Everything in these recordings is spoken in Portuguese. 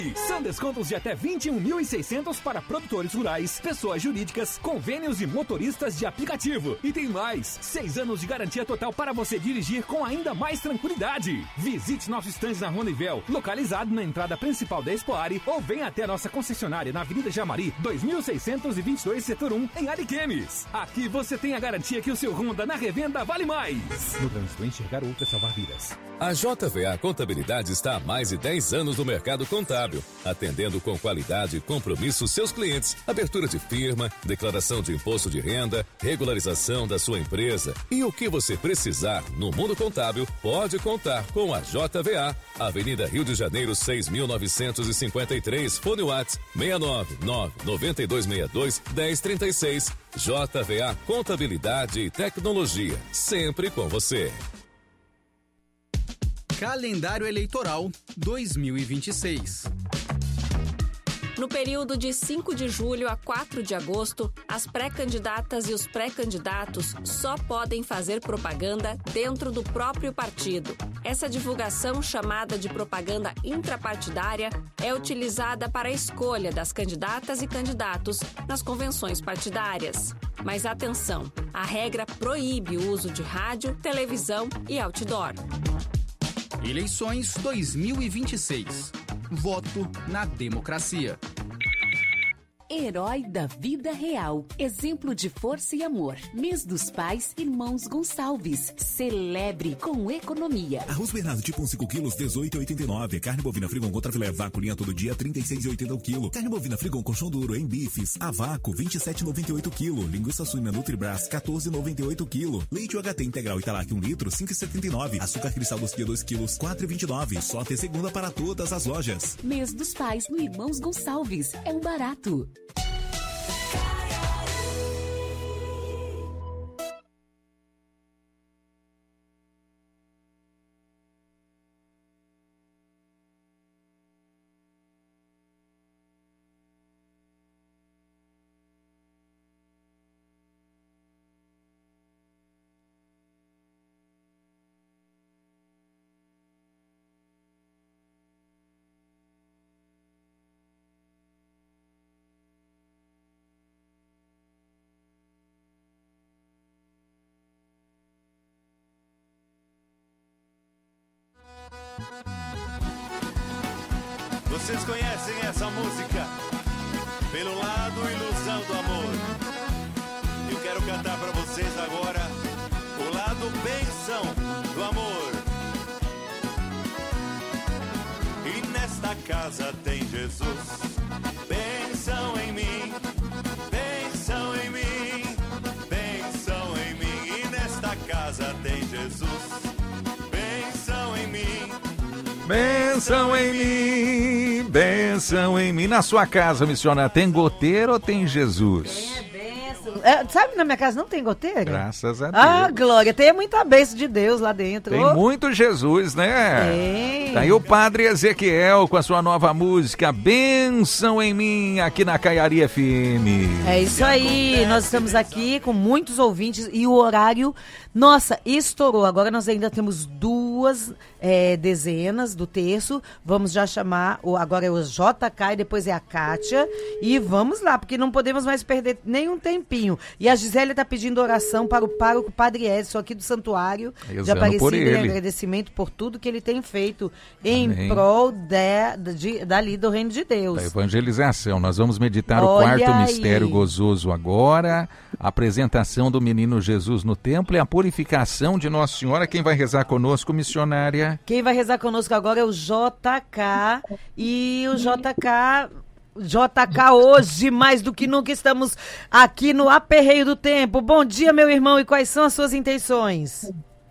São descontos de até 21.600 para produtores rurais, pessoas jurídicas, convênios e motoristas de aplicativo. E tem mais, 6 anos de garantia total para você dirigir com ainda mais tranquilidade. Visite nosso stand na Ronivel, localizado na entrada principal da Expoare, ou venha até a nossa concessionária na Avenida Jamari, 2622, setor 1, em Ariquemes. Aqui você tem a garantia que o seu Honda na revenda vale mais. No trânsito, enxergar outro é salvar vidas. A JVA Contabilidade está há mais de 10 anos no mercado contábil, atendendo com qualidade e compromisso seus clientes. Abertura de firma, declaração de imposto de renda, regularização da sua empresa e o que você precisar no mundo contábil, pode contar com a JVA. Avenida Rio de Janeiro, 6.953, Fone WhatsApp 699-9262-1036. JVA Contabilidade e Tecnologia, sempre com você. Calendário Eleitoral 2026. No período de 5 de julho a 4 de agosto, as pré-candidatas e os pré-candidatos só podem fazer propaganda dentro do próprio partido. Essa divulgação, chamada de propaganda intrapartidária, é utilizada para a escolha das candidatas e candidatos nas convenções partidárias. Mas atenção, a regra proíbe o uso de rádio, televisão e outdoor. Eleições 2026. Voto na democracia. Herói da vida real. Exemplo de força e amor. Mês dos Pais, Irmãos Gonçalves. Celebre com economia. Arroz Bernardo tipo 5 quilos, 18,89. Carne bovina Frigon contra filé vácuo linha todo dia, 36,80 o quilo. Carne bovina Frigon colchão duro em bifes, a vácuo, 27,98 o quilo. Linguiça suína Nutribras, 14,98 o quilo. Leite UHT integral Italac 1 litro, 5,79. Açúcar cristal doce de 2 quilos, 4,29. Só até segunda para todas as lojas. Mês dos Pais no Irmãos Gonçalves. É um barato. Vocês conhecem essa música? Pelo lado Ilusão do Amor. Eu quero cantar pra vocês agora o lado Bênção do Amor. E nesta casa tem Jesus, bênção em mim, bênção em mim, bênção em mim. E nesta casa tem Jesus, bênção em mim, bênção em mim, bênção em mim. Na sua casa, missionária, tem goteiro ou tem Jesus? Sabe, na minha casa não tem goteiro? Graças a Deus. Ah, glória, tem muita bênção de Deus lá dentro. Tem muito Jesus, né? Tem. Tá aí o Padre Ezequiel com a sua nova música, Bênção em Mim, aqui na Caiari FM. É isso aí, nós estamos aqui com muitos ouvintes e o horário, nossa, estourou. Agora nós ainda temos duas dezenas do terço, vamos já chamar, agora é o JK e depois é a Kátia, e vamos lá, porque não podemos mais perder nenhum tempinho. E a Gisele está pedindo oração para o pároco Padre Edson aqui do Santuário de Aparecida, e agradecimento por tudo que ele tem feito em prol dali do Reino de Deus. Da evangelização. Nós vamos meditar o quarto mistério gozoso agora, a apresentação do menino Jesus no templo e a purificação de Nossa Senhora. Quem vai rezar conosco, missionária? Quem vai rezar conosco agora é o JK, e o JK hoje, mais do que nunca, estamos aqui no aperreio do tempo. Bom dia, meu irmão, e quais são as suas intenções?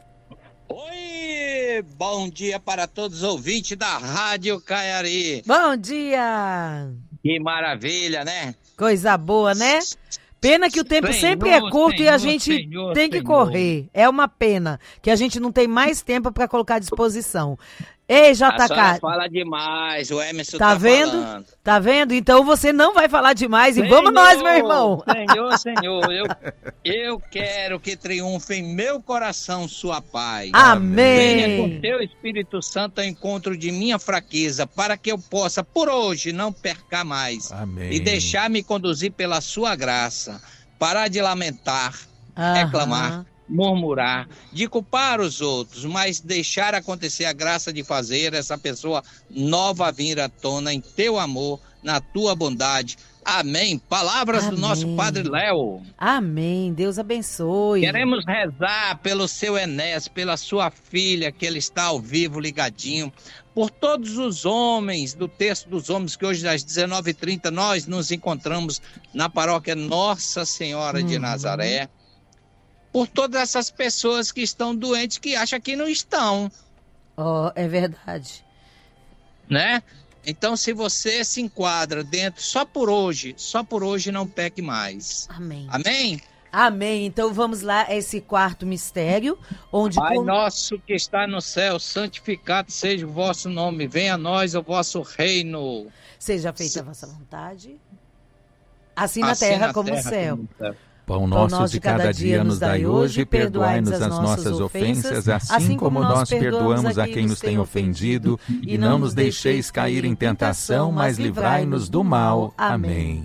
Oi, bom dia para todos os ouvintes da Rádio Caiari. Bom dia! Que maravilha, né? Coisa boa, né? Pena que o tempo sempre é curto e a gente tem que correr. É uma pena que a gente não tem mais tempo para colocar à disposição. Ei, A senhora JK, fala demais, o Emerson tá vendo? falando. Tá vendo? Então você não vai falar demais e vamos nós, meu irmão. Senhor, eu quero que triunfe em meu coração sua paz. Amém. Venha com teu Espírito Santo ao encontro de minha fraqueza, para que eu possa, por hoje, não percar mais. Amém. E deixar-me conduzir pela sua graça. Parar de lamentar, reclamar, murmurar, de culpar os outros, mas deixar acontecer a graça de fazer essa pessoa nova vir à tona em teu amor, na tua bondade. Amém. Palavras do nosso Padre Léo. Amém. Deus abençoe. Queremos rezar pelo seu Enéas, pela sua filha, que ele está ao vivo, ligadinho, por todos os homens, do texto dos homens, que hoje às 19h30 nós nos encontramos na paróquia Nossa Senhora de Nazaré. Por todas essas pessoas que estão doentes, que acham que não estão. É verdade. Né? Então, se você se enquadra dentro, só por hoje não peque mais. Amém. Amém? Amém. Então vamos lá, esse quarto mistério, onde... Pai nosso que está no céu, santificado seja o vosso nome. Venha a nós o vosso reino. Seja feita a vossa vontade, assim na terra como no céu. Pão nosso de cada dia nos dai hoje, perdoai-nos as nossas ofensas, assim como nós perdoamos a quem nos tem ofendido, e não nos deixeis cair em tentação, mas livrai-nos do mal. Amém.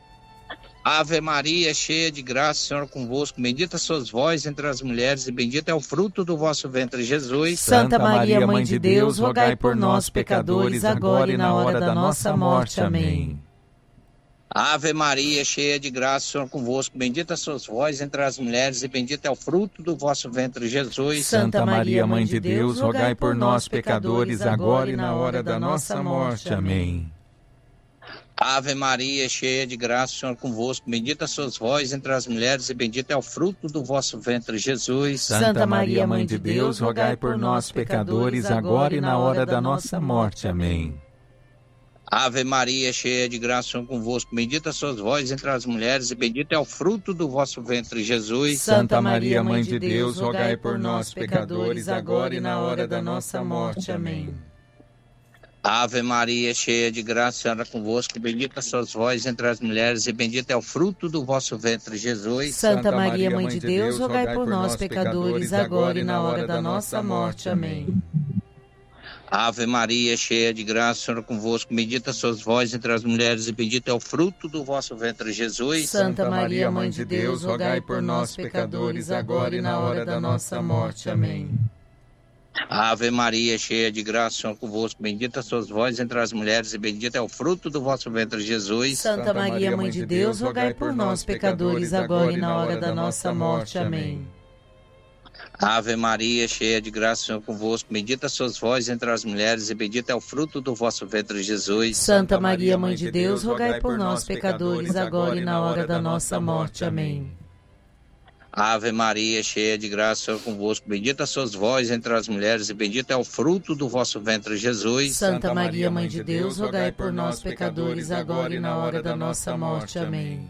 Ave Maria, cheia de graça, o Senhor é convosco, bendita sois vós entre as mulheres, e bendito é o fruto do vosso ventre, Jesus. Santa Maria, Mãe de Deus, rogai por nós, pecadores, agora e na hora da nossa morte. Amém. Ave Maria, cheia de graça, o Senhor é convosco, bendita sois vós entre as mulheres, e bendito é o fruto do vosso ventre, Jesus. Santa Maria, Mãe de Deus, rogai por nós, pecadores, agora e na hora da nossa morte. Amém. Ave Maria, cheia de graça, o Senhor é convosco, bendita sois vós entre as mulheres, e bendito é o fruto do vosso ventre, Jesus. Santa Maria, Mãe de Deus, rogai por nós, pecadores, agora e na hora da nossa morte. Amém. Ave Maria, cheia de graça, o Senhor é convosco, bendita sois vós entre as mulheres, e bendito é o fruto do vosso ventre, Jesus. Santa Maria, Mãe de Deus, rogai por nós, pecadores, agora e na hora da nossa morte. Amém. Ave Maria, cheia de graça, o Senhor é convosco, bendita sois vós entre as mulheres, e bendito é o fruto do vosso ventre, Jesus. Santa Maria, Mãe de Deus, rogai por nós, pecadores, agora e na hora da nossa morte. Amém. Ave Maria, cheia de graça, o Senhor é convosco, bendita sois vós entre as mulheres, e bendito é o fruto do vosso ventre, Jesus. Santa Maria, Mãe de Deus, rogai por nós, pecadores, agora e na hora da nossa morte. Amém. Ave Maria, cheia de graça, o Senhor é convosco, bendita sois vós entre as mulheres, e bendito é o fruto do vosso ventre, Jesus. Santa Maria, Mãe de Deus, rogai por nós, pecadores, agora e na hora da nossa morte. Amém. Ave Maria, cheia de graça, o Senhor é convosco, bendita sois vós entre as mulheres, e bendito é o fruto do vosso ventre, Jesus. Santa Maria, Mãe de Deus, rogai por nós, pecadores, agora e na hora da nossa morte. Amém. Ave Maria, cheia de graça, o Senhor é convosco, bendita sois vós entre as mulheres, e bendito é o fruto do vosso ventre, Jesus. Santa Maria, Mãe de Deus, rogai por nós, pecadores, agora e na hora da nossa morte. Amém.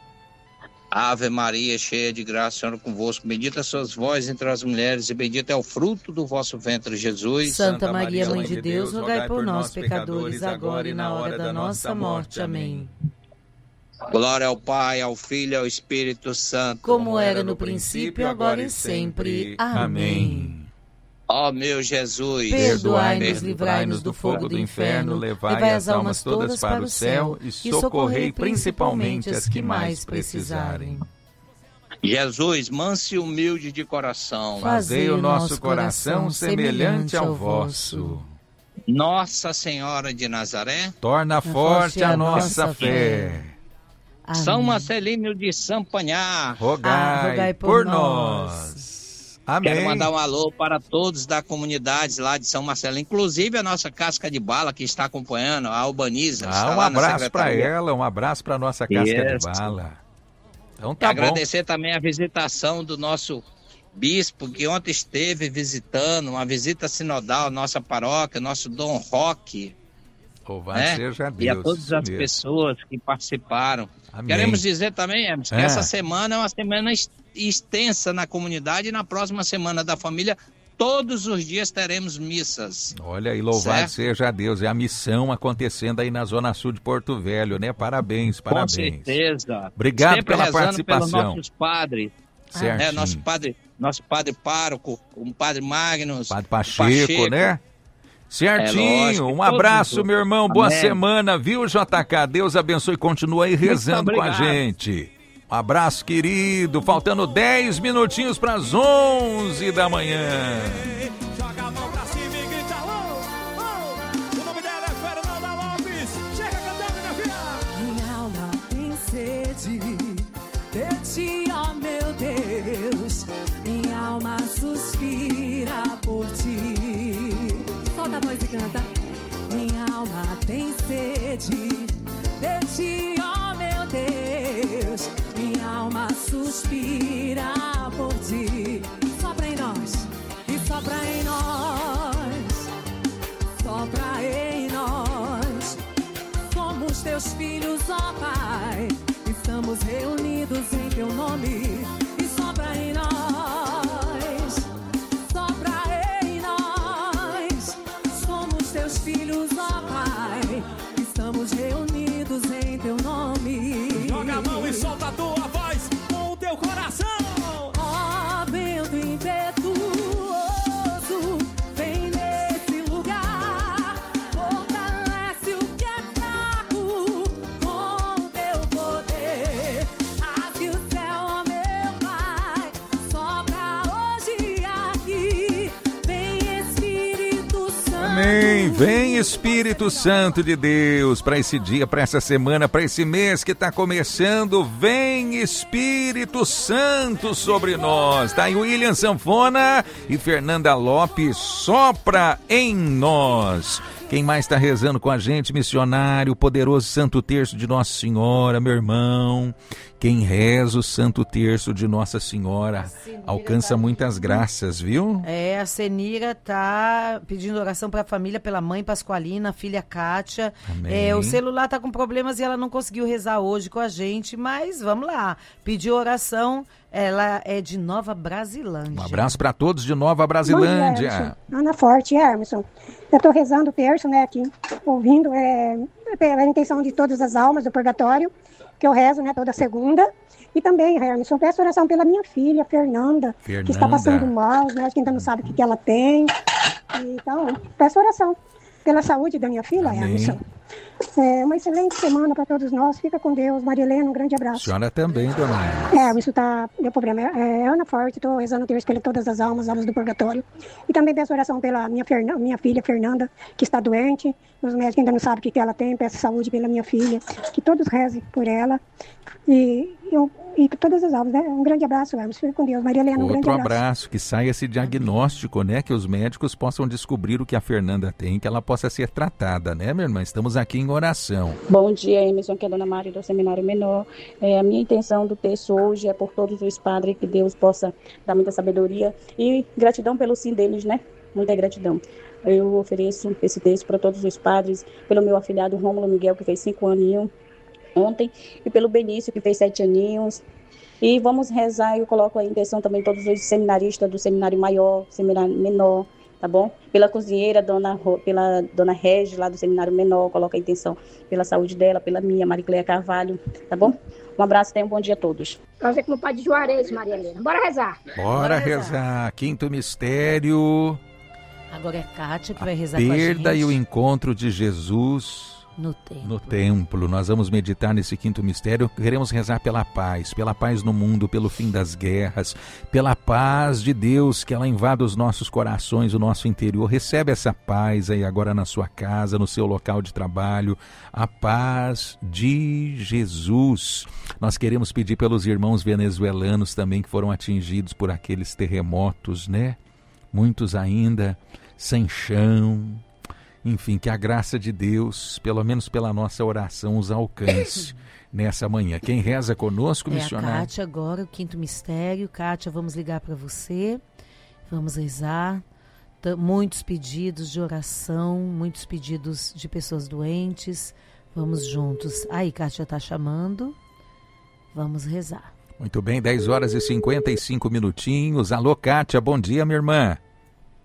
Ave Maria, cheia de graça, o Senhor é convosco, bendita sois vós entre as mulheres, e bendito é o fruto do vosso ventre, Jesus. Santa Maria, Mãe de Deus, rogai por nós, pecadores, agora e na hora da nossa morte. Amém. Glória ao Pai, ao Filho e ao Espírito Santo. Como era no princípio, agora e sempre. Amém. Ó meu Jesus, perdoai-nos, livrai-nos do fogo do inferno, levai as almas todas para o céu e socorrei principalmente as que mais precisarem. Jesus, manso e humilde de coração, fazei o nosso coração semelhante ao vosso. Nossa Senhora de Nazaré, torna forte a nossa fé. São Marcelino de Sampanhar, rogai por nós. Amém. Quero mandar um alô para todos da comunidade lá de São Marcelo, inclusive a nossa Casca de Bala que está acompanhando, a Albaniza. Um abraço para ela, um abraço para a nossa Casca de Bala. Então tá bom. Agradecer também a visitação do nosso bispo, que ontem esteve visitando, uma visita sinodal, nossa paróquia, nosso Dom Roque. Louvado seja Deus. E a todas as pessoas que participaram. Amém. Queremos dizer também, Emerson, que essa semana é uma semana extensa na comunidade, e na próxima semana da família todos os dias teremos missas. Olha aí, louvado seja Deus. É a missão acontecendo aí na Zona Sul de Porto Velho, né? Parabéns. Com certeza. Obrigado sempre pela participação. Pelos nossos padres. Certinho. Nosso padre pároco, o padre Magnus. Padre Pacheco, né? Certinho. Lógico, um abraço, meu irmão. Boa Amém. semana, viu, JK? Deus abençoe e continue aí rezando com a gente. Um abraço, querido. Faltando 10 minutinhos para as 11 da manhã. Joga a mão pra cima e grita alô, oh. O nome dela é Fernanda Lopes. Chega cantando, minha filha. Minha alma tem sede de ti, ó meu Deus. Minha alma suspira por ti. Solta a voz e canta. Minha alma tem sede de ti, ó meu Deus. Minha alma suspira por ti. Sopra em nós e sopra em nós. Sopra em nós. Somos teus filhos, ó Pai. Estamos reunidos em teu nome. E sopra em nós. Sopra em nós. Somos teus filhos, ó Pai. Estamos reunidos em teu nome. Joga a mão e solta a tua voz com o teu coração. Ó vento impetuoso, vem nesse lugar. Fortalece o que é fraco com teu poder. Abre o céu, ó meu Pai, sopra hoje aqui. Vem Espírito Santo. Amém. Vem Espírito Santo de Deus para esse dia, para essa semana, para esse mês que está começando. Vem Espírito Santo sobre nós. Tá aí William Sanfona e Fernanda Lopes. Sopra em nós. Quem mais está rezando com a gente? Missionário, poderoso Santo Terço de Nossa Senhora, meu irmão. Quem reza o Santo Terço de Nossa Senhora alcança muitas graças, viu? A Senira tá pedindo oração para a família, pela mãe Pascoalina, a filha Kátia. O celular tá com problemas e ela não conseguiu rezar hoje com a gente, mas vamos lá. Pediu oração, ela é de Nova Brasilândia. Um abraço para todos de Nova Brasilândia. Bom dia, Ana Forte, Hermeson. Eu estou rezando o terço, né, aqui, ouvindo, pela intenção de todas as almas do purgatório, que eu rezo, né, toda segunda. E também, Hermeson, peço oração pela minha filha, Fernanda, que está passando mal, né, que ainda não sabe o que ela tem. Então, peço oração pela saúde da minha filha, Hermeson. Uma excelente semana para todos nós. Fica com Deus. Maria Helena, um grande abraço. A senhora também, dona Ana. Isso deu problema. Ana Forte, estou rezando o terço pela todas as almas do purgatório. E também peço oração pela minha filha, Fernanda, que está doente. Os médicos ainda não sabem o que ela tem. Peço saúde pela minha filha. Que todos rezem por ela. E todas as almas, né? Um grande abraço, Hermes. Fica com Deus. Maria Helena, um grande abraço. Que saia esse diagnóstico, né? Que os médicos possam descobrir o que a Fernanda tem, que ela possa ser tratada, né, minha irmã? Estamos aqui em oração. Bom dia, Emerson, que é a Dona Maria do Seminário Menor. A minha intenção do texto hoje é por todos os padres, que Deus possa dar muita sabedoria e gratidão pelo sim deles, né? Muita gratidão. Eu ofereço esse texto para todos os padres, pelo meu afilhado Rômulo Miguel, que fez 5 aninhos ontem, e pelo Benício, que fez 7 aninhos. E vamos rezar, eu coloco a intenção também todos os seminaristas do Seminário Maior, Seminário Menor, tá bom? Pela cozinheira, pela Dona Regi, lá do Seminário Menor, coloca a intenção pela saúde dela, pela minha, Maricleia Carvalho, tá bom? Um abraço e tenham um bom dia a todos. Fazer como o Pai de Juarez, Maria Helena. Bora rezar. Bora rezar. Quinto mistério. Agora é Kátia que vai rezar com a gente. Perda e o encontro de Jesus no templo. Nós vamos meditar nesse quinto mistério. Queremos rezar pela paz no mundo, pelo fim das guerras, pela paz de Deus, que ela invada os nossos corações, o nosso interior. Recebe essa paz aí agora na sua casa, no seu local de trabalho, a paz de Jesus. Nós queremos pedir pelos irmãos venezuelanos também, que foram atingidos por aqueles terremotos, né? Muitos ainda sem chão. Enfim, que a graça de Deus, pelo menos pela nossa oração, os alcance nessa manhã. Quem reza conosco, missionário? A Kátia agora, o quinto mistério. Kátia, vamos ligar para você, vamos rezar. Muitos pedidos de oração, muitos pedidos de pessoas doentes. Vamos juntos. Aí, Kátia está chamando. Vamos rezar. Muito bem, 10 horas e 55 minutinhos. Alô, Kátia, bom dia, minha irmã.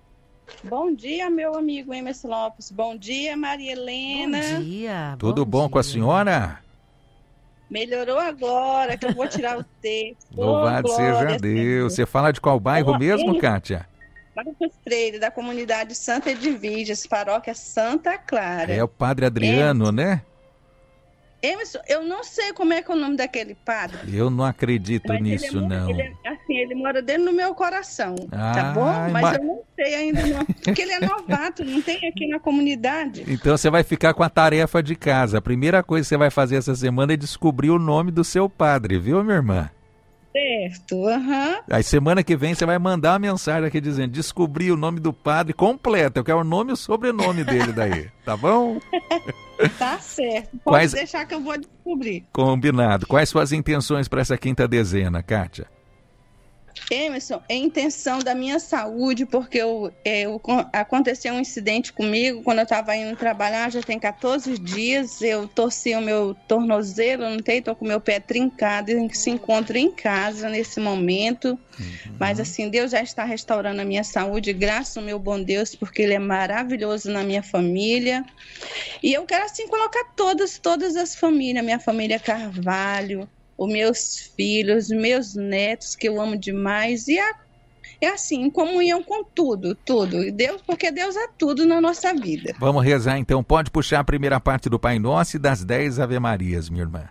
Bom dia, meu amigo Emerson Lopes. Bom dia, Maria Helena. Bom dia. Tudo bom com a senhora? Melhorou agora, que eu vou tirar o texto. Louvado seja Deus. Você fala de qual bairro mesmo, Kátia? Marcos Freire, da comunidade Santa Edvígias, paróquia Santa Clara. É o Padre Adriano, né? Emerson, eu não sei como é que é o nome daquele padre. Eu não acredito nisso, não. Ele mora dentro do meu coração, tá bom? Mas eu não sei ainda, não, porque ele é novato, não tem aqui na comunidade. Então você vai ficar com a tarefa de casa. A primeira coisa que você vai fazer essa semana é descobrir o nome do seu padre, viu, minha irmã? Certo, aham. Aí semana que vem você vai mandar uma mensagem aqui dizendo, descobri o nome do padre completo, eu quero o nome e o sobrenome dele daí, tá bom? Tá certo, pode deixar que eu vou descobrir. Combinado. Quais suas intenções para essa quinta dezena, Kátia? Emerson, é intenção da minha saúde, porque aconteceu um incidente comigo quando eu estava indo trabalhar, já tem 14 dias, eu torci o meu tornozelo, estou com o meu pé trincado, e se encontro em casa nesse momento, mas assim, Deus já está restaurando a minha saúde, graças ao meu bom Deus, porque Ele é maravilhoso na minha família, e eu quero assim colocar todas as famílias, minha família Carvalho, os meus filhos, os meus netos, que eu amo demais, e é assim, em comunhão com tudo, Deus, porque Deus é tudo na nossa vida. Vamos rezar então, pode puxar a primeira parte do Pai Nosso e das 10 Ave Marias, minha irmã.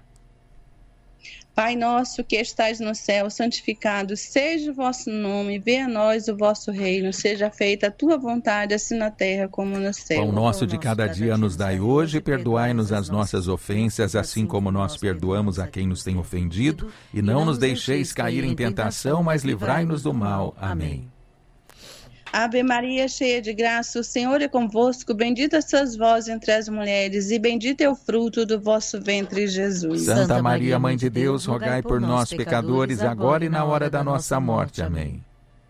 Pai nosso que estais no céu, santificado seja o vosso nome, venha a nós o vosso reino, seja feita a tua vontade, assim na terra como no céu. Pão nosso de cada dia nos dai hoje, perdoai-nos as nossas ofensas, assim como nós perdoamos a quem nos tem ofendido, e não nos deixeis cair em tentação, mas livrai-nos do mal. Amém. Ave Maria, cheia de graça, o Senhor é convosco, bendita sois vós entre as mulheres, e bendito é o fruto do vosso ventre, Jesus. Santa Maria, Mãe de Deus, rogai por nós, pecadores, agora e na hora da nossa morte. Amém.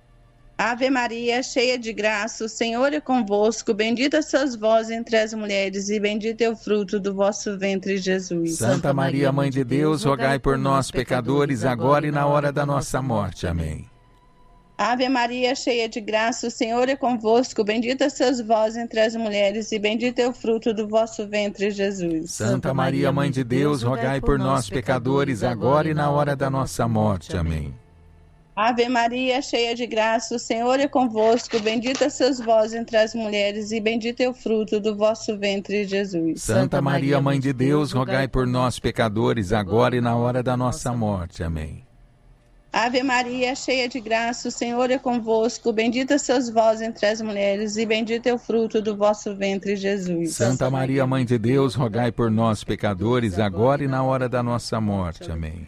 Ave Maria, cheia de graça, o Senhor é convosco, bendita sois vós entre as mulheres, e bendito é o fruto do vosso ventre, Jesus. Santa Maria, Mãe de Deus, rogai por nós, pecadores, agora e na hora da nossa morte. Amém. Ave Maria, cheia de graça, o Senhor é convosco, bendita sois vós entre as mulheres, e bendito é o fruto do vosso ventre, Jesus. Santa Maria, Mãe de Deus, rogai por nós, pecadores, agora e na hora da nossa morte. Amém. Ave Maria, cheia de graça, o Senhor é convosco, bendita sois vós entre as mulheres, e bendito é o fruto do vosso ventre, Jesus. Santa Maria, Mãe de Deus, rogai por nós, pecadores, agora e na hora da nossa morte. Amém. Ave Maria, cheia de graça, o Senhor é convosco, bendita sois vós entre as mulheres, e bendito é o fruto do vosso ventre, Jesus. Santa Maria, Mãe de Deus, rogai por nós, pecadores, agora e na hora da nossa morte. Amém.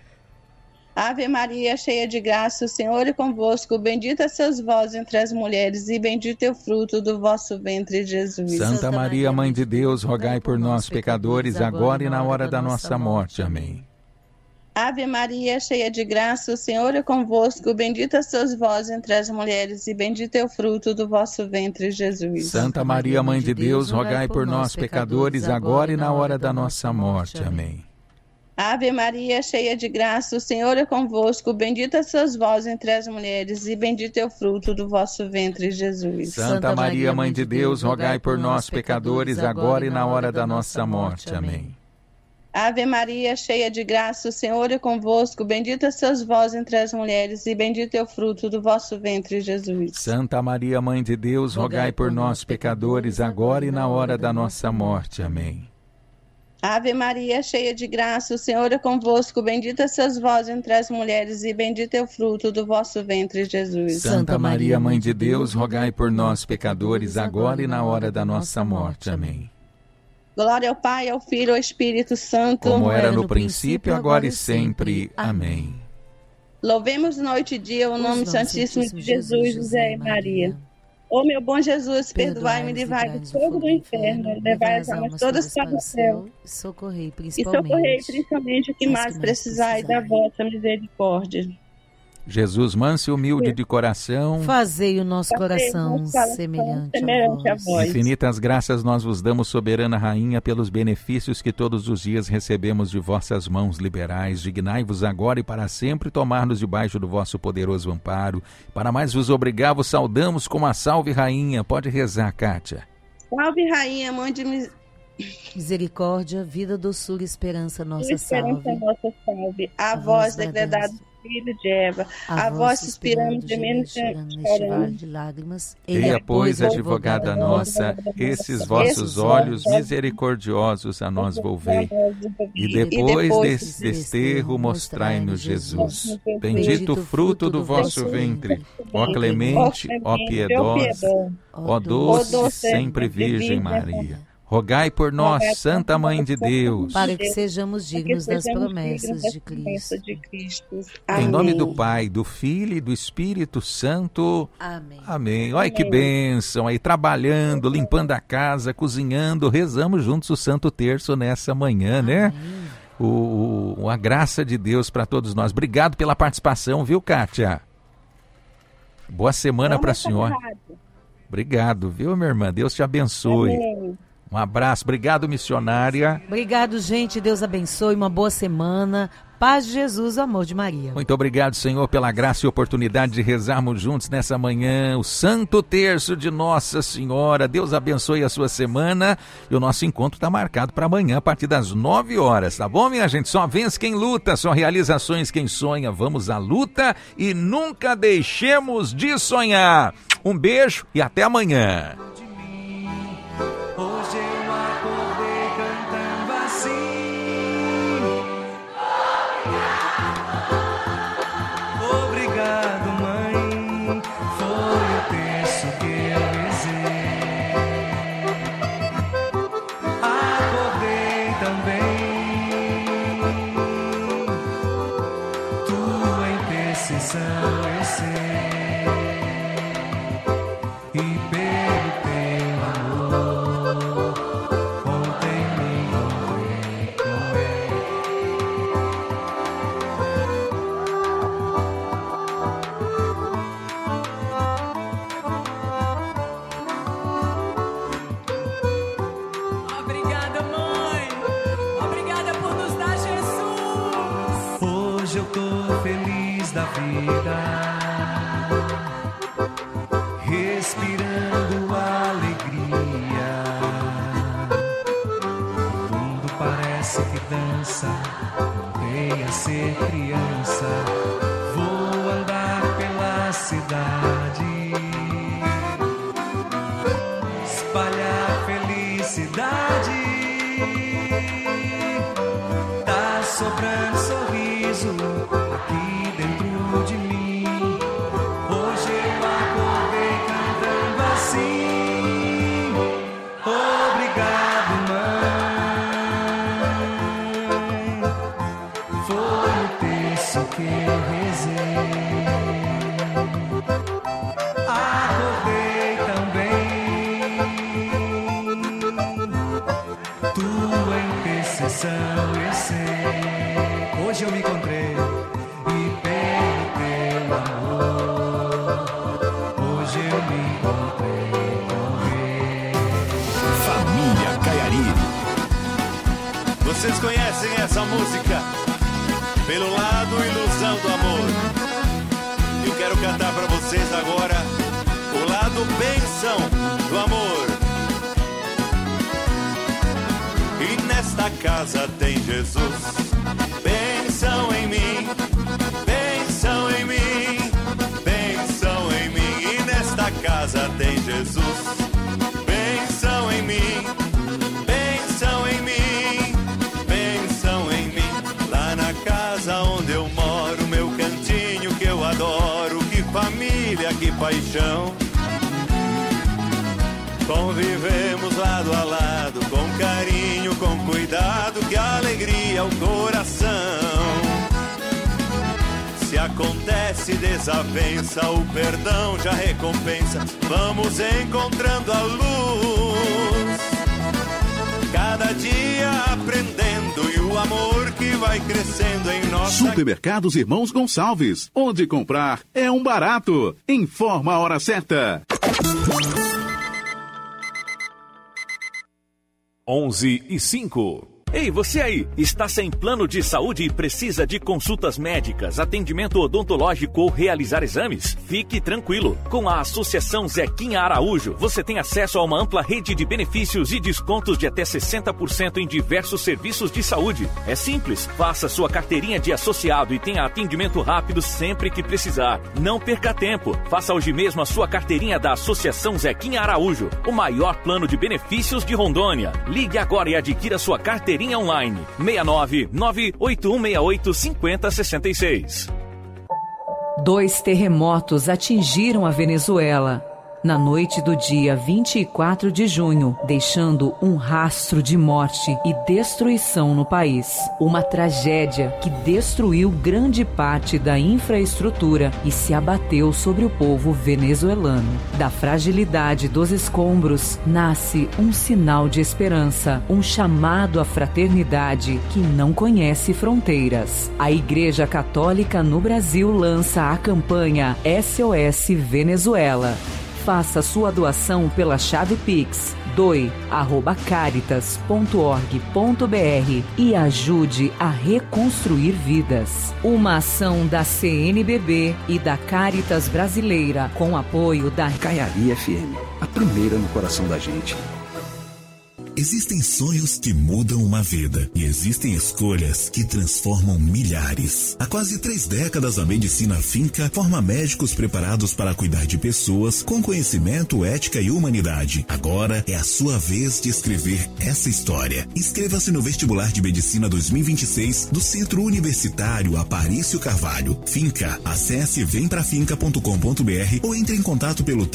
Ave Maria, cheia de graça, o Senhor é convosco, bendita sois vós entre as mulheres, e bendito é o fruto do vosso ventre, Jesus. Santa Maria, Mãe de Deus, rogai por nós, pecadores, agora e na hora da nossa morte. Amém. Ave Maria, cheia de graça, o Senhor é convosco, bendita sois vós entre as mulheres, e bendito é o fruto do vosso ventre, Jesus. Santa Maria, Mãe de Deus, rogai por nós, pecadores, agora e na hora da nossa morte. Amém. Ave Maria, cheia de graça, o Senhor é convosco, bendita sois vós entre as mulheres, e bendito é o fruto do vosso ventre, Jesus. Santa Maria, Mãe de Deus, rogai por nós, pecadores, agora e na hora da nossa morte. Amém. Ave Maria, cheia de graça, o Senhor é convosco, bendita sois vós entre as mulheres, e bendito é o fruto do vosso ventre, Jesus. Santa Maria, Mãe de Deus, rogai por nós, pecadores, agora e na hora da nossa morte. Amém. Ave Maria, cheia de graça, o Senhor é convosco, bendita sois vós entre as mulheres, e bendito é o fruto do vosso ventre, Jesus. Santa Maria, Mãe de Deus, rogai por nós, pecadores, agora e na hora da nossa morte. Amém. Glória ao Pai, ao Filho e ao Espírito Santo. Como era no princípio, agora e sempre. Amém. Louvemos noite e dia o nome santíssimo de Jesus, José e Maria. Ó meu bom Jesus, perdoai-me e livrai do fogo do inferno, levai as almas todas para o céu. E socorrei principalmente o que mais precisai da vossa misericórdia. Jesus, manso e humilde de coração, fazei o nosso coração semelhante a vós. Infinitas graças nós vos damos, soberana rainha, pelos benefícios que todos os dias recebemos de vossas mãos liberais. Dignai-vos agora e para sempre tomar-nos debaixo do vosso poderoso amparo. Para mais vos obrigar, vos saudamos com a salve rainha. Pode rezar, Kátia. Salve rainha, mãe de misericórdia, vida, doçura e esperança, nossa salve. A vós degradado filho de Eva, a vós suspiramos, gemendo neste vale de lágrimas. Eia, pois, advogada nossa, esses vossos olhos misericordiosos a nós volvei. E depois desse desterro, mostrai-nos Jesus. Bendito o fruto do vosso ventre, ó clemente, ó piedosa, ó doce sempre Virgem Maria. Rogai por nós, Santa Mãe de Deus, para que sejamos dignos das promessas de Cristo. Em nome do Pai, do Filho e do Espírito Santo. Amém. Amém. Olha que bênção aí, trabalhando, limpando a casa, cozinhando, rezamos juntos o Santo Terço nessa manhã, né? A graça de Deus para todos nós. Obrigado pela participação, viu, Kátia? Boa semana para a senhora. Obrigado, viu, minha irmã? Deus te abençoe. Amém. Um abraço, obrigado, missionária. Obrigado, gente, Deus abençoe, uma boa semana, paz de Jesus, amor de Maria. Muito obrigado, Senhor, pela graça e oportunidade de rezarmos juntos nessa manhã, o Santo Terço de Nossa Senhora. Deus abençoe a sua semana e o nosso encontro está marcado para amanhã, a partir das 9 horas, tá bom, minha gente? Só vence quem luta, só realizações quem sonha. Vamos à luta e nunca deixemos de sonhar. Um beijo e até amanhã. Respirando alegria, o mundo parece que dança, voltei a ser criança, vou andar pela cidade, espalhar felicidade, tá sobrando sorriso aqui dentro de mim. Hoje eu acordei cantando assim: obrigado, mãe. Foi o terço que eu rezei. Acordei também, tua intercessão eu sei. Hoje eu me encontrei. Vocês conhecem essa música? Pelo lado Ilusão do Amor. Eu quero cantar pra vocês agora o lado Bênção do Amor. E nesta casa tem Jesus, bênção em mim, bênção em mim, bênção em mim. E nesta casa tem Jesus, bênção em mim. Onde eu moro, meu cantinho que eu adoro, que família, que paixão. Convivemos lado a lado, com carinho, com cuidado, que alegria o coração. Se acontece desavença, o perdão já recompensa. Vamos encontrando a luz, cada dia aprendendo, e o amor que vai vai crescendo em nossa... Supermercados Irmãos Gonçalves, onde comprar é um barato. Informa a hora certa. 11:05. Ei, você aí, está sem plano de saúde e precisa de consultas médicas, atendimento odontológico ou realizar exames? Fique tranquilo. Com a Associação Zequinha Araújo, você tem acesso a uma ampla rede de benefícios e descontos de até 60% em diversos serviços de saúde. É simples, faça sua carteirinha de associado e tenha atendimento rápido sempre que precisar. Não perca tempo, faça hoje mesmo a sua carteirinha da Associação Zequinha Araújo, o maior plano de benefícios de Rondônia. Ligue agora e adquira sua carteirinha online. 69-98168-5066. 2 terremotos atingiram a Venezuela na noite do dia 24 de junho, deixando um rastro de morte e destruição no país. Uma tragédia que destruiu grande parte da infraestrutura e se abateu sobre o povo venezuelano. Da fragilidade dos escombros nasce um sinal de esperança, um chamado à fraternidade que não conhece fronteiras. A Igreja Católica no Brasil lança a campanha SOS Venezuela. Faça sua doação pela chave Pix doe@caritas.org.br e ajude a reconstruir vidas. Uma ação da CNBB e da Caritas Brasileira com apoio da Caiari FM, a primeira no coração da gente. Existem sonhos que mudam uma vida e existem escolhas que transformam milhares. Há quase 3 décadas, a Medicina Finca forma médicos preparados para cuidar de pessoas com conhecimento, ética e humanidade. Agora é a sua vez de escrever essa história. Inscreva-se no vestibular de Medicina 2026 do Centro Universitário Aparício Carvalho. Finca. Acesse vemprafinca.com.br ou entre em contato pelo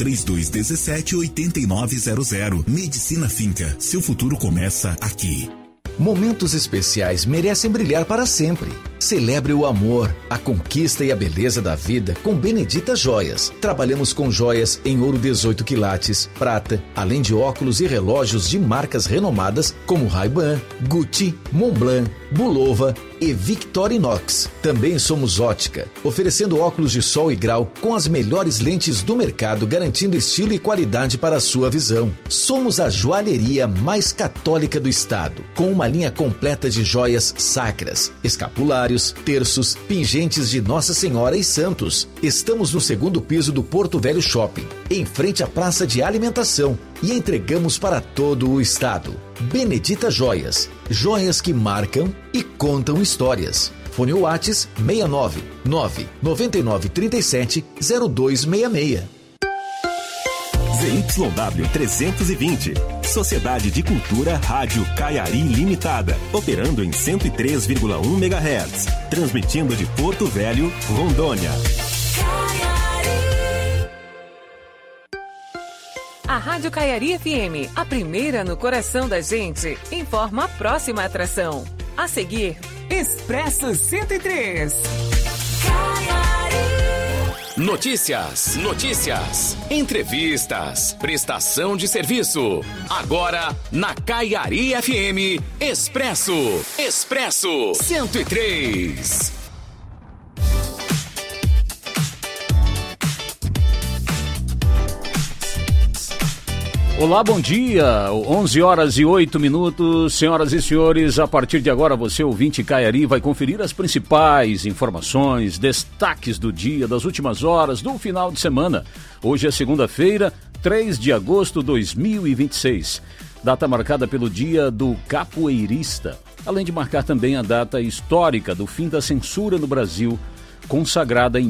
3217-8900. Medicina Finca. Seu futuro começa aqui. Momentos especiais merecem brilhar para sempre. Celebre o amor, a conquista e a beleza da vida com Benedita Joias. Trabalhamos com joias em ouro 18 quilates, prata, além de óculos e relógios de marcas renomadas como Ray-Ban, Gucci, Montblanc, Bulova e Victorinox. Também somos ótica, oferecendo óculos de sol e grau com as melhores lentes do mercado, garantindo estilo e qualidade para a sua visão. Somos a joalheria mais católica do estado, com uma linha completa de joias sacras, escapulários, terços, pingentes de Nossa Senhora e santos. Estamos no 2º piso do Porto Velho Shopping, em frente à praça de alimentação, e entregamos para todo o estado. Benedita Joias, joias que marcam e contam histórias. Fone Whats 69 999 37 0266. ZYW 320, Sociedade de Cultura Rádio Caiari Limitada, operando em 103,1 MHz, transmitindo de Porto Velho, Rondônia. A Rádio Caiari FM, a primeira no coração da gente, informa a próxima atração. A seguir, Expresso 103. Notícias, entrevistas, prestação de serviço. Agora, na Caiari FM, Expresso 103. Olá, bom dia, 11 horas e 8 minutos, senhoras e senhores, a partir de agora você, ouvinte Caiari, vai conferir as principais informações, destaques do dia, das últimas horas, do final de semana. Hoje é segunda-feira, 3 de agosto de 2026, data marcada pelo Dia do Capoeirista, além de marcar também a data histórica do fim da censura no Brasil, consagrada em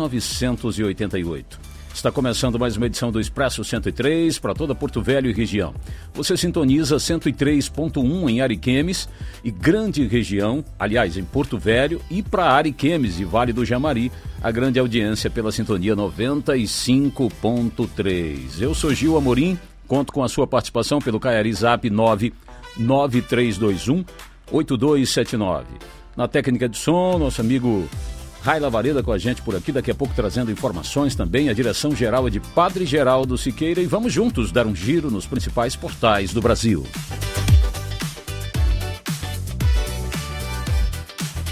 1988. Está começando mais uma edição do Expresso 103 para toda Porto Velho e região. Você sintoniza 103.1 em Ariquemes e grande região, aliás, em Porto Velho, e para Ariquemes e Vale do Jamari, a grande audiência pela sintonia 95.3. Eu sou Gil Amorim, conto com a sua participação pelo Caiari Zap 99321-8279. Na técnica de som, nosso amigo Raila Vareda com a gente por aqui, daqui a pouco trazendo informações também. A direção geral é de Padre Geraldo Siqueira e vamos juntos dar um giro nos principais portais do Brasil.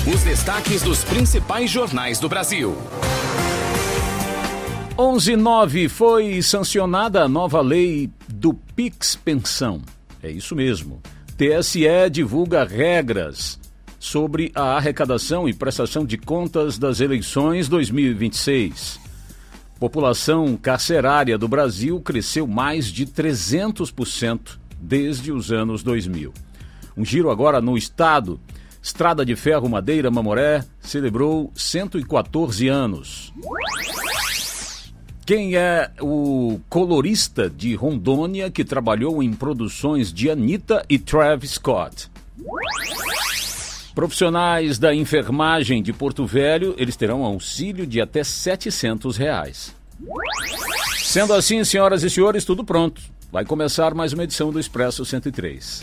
Os destaques dos principais jornais do Brasil. 11:09 foi sancionada a nova lei do Pix Pensão. É isso mesmo. TSE divulga regras sobre a arrecadação e prestação de contas das eleições 2026. População carcerária do Brasil cresceu mais de 300% desde os anos 2000. Um giro agora no estado. Estrada de Ferro Madeira Mamoré celebrou 114 anos. Quem é o colorista de Rondônia que trabalhou em produções de Anitta e Travis Scott? Profissionais da enfermagem de Porto Velho, eles terão auxílio de até R$700. Sendo assim, senhoras e senhores, tudo pronto. Vai começar mais uma edição do Expresso 103.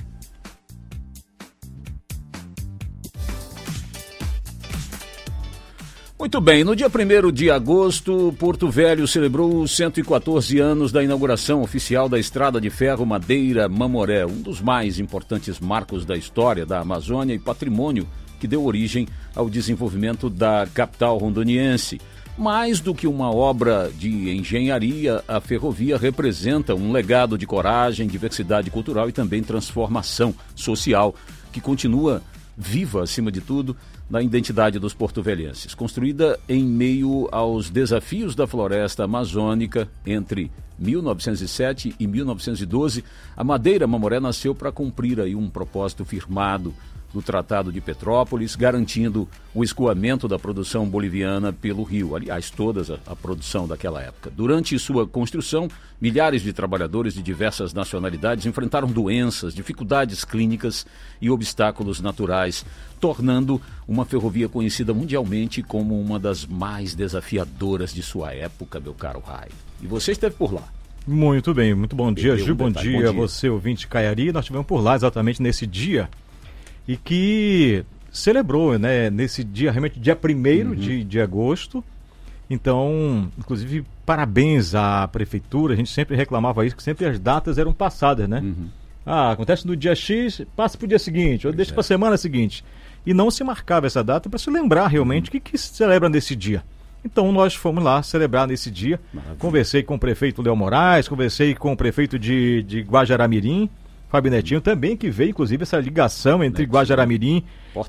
Muito bem, no dia 1º de agosto, Porto Velho celebrou 114 anos da inauguração oficial da Estrada de Ferro Madeira Mamoré, um dos mais importantes marcos da história da Amazônia e patrimônio que deu origem ao desenvolvimento da capital rondoniense. Mais do que uma obra de engenharia, a ferrovia representa um legado de coragem, diversidade cultural e também transformação social, que continua viva, acima de tudo, na identidade dos porto-velhenses. Construída em meio aos desafios da floresta amazônica entre 1907 e 1912, a Madeira Mamoré nasceu para cumprir aí um propósito firmado do Tratado de Petrópolis, garantindo o escoamento da produção boliviana pelo rio, aliás, toda a produção daquela época. Durante sua construção, milhares de trabalhadores de diversas nacionalidades enfrentaram doenças, dificuldades clínicas e obstáculos naturais, tornando uma ferrovia conhecida mundialmente como uma das mais desafiadoras de sua época, meu caro Rai. E você esteve por lá. Muito bem, muito bom dia, Gil, bom dia a você, ouvinte Caiari. Nós estivemos por lá exatamente nesse dia e que celebrou, né, nesse dia, realmente dia 1º de agosto. Então, inclusive, parabéns à prefeitura. A gente sempre reclamava isso, que sempre as datas eram passadas, né? Acontece no dia X, passa para o dia seguinte, ou deixa para a semana seguinte. E não se marcava essa data para se lembrar realmente o que se celebra nesse dia. Então nós fomos lá celebrar nesse dia. Maravilha. Conversei com o prefeito Léo Moraes, conversei com o prefeito de Guajará-Mirim, Fábio Netinho também, que veio inclusive essa ligação entre Guajará-Mirim